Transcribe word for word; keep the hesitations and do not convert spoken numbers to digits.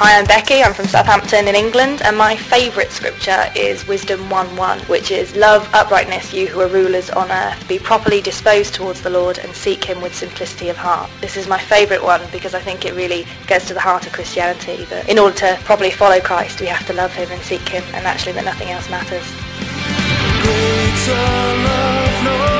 Hi, I'm Becky, I'm from Southampton in England, and my favourite scripture is Wisdom one one, which is, love uprightness, you who are rulers on earth, be properly disposed towards the Lord and seek him with simplicity of heart. This is my favourite one because I think it really gets to the heart of Christianity, that in order to properly follow Christ we have to love him and seek him, and actually that nothing else matters. Greater love, no